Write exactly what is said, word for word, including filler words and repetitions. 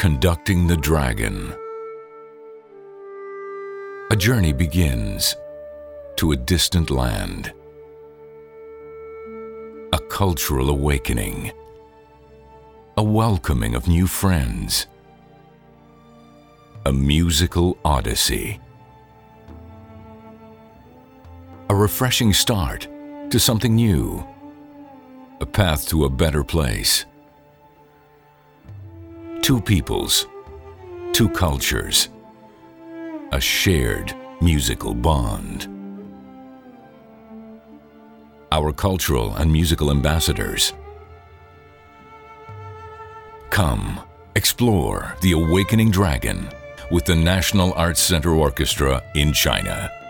Conducting the Dragon. A journey begins to a distant land. A cultural awakening. A welcoming of new friends. A musical odyssey. A refreshing start to something new. A path to a better place. Two peoples, two cultures, a shared musical bond. Our cultural and musical ambassadors. Come, explore the Awakening Dragon with the National Arts Center Orchestra in China.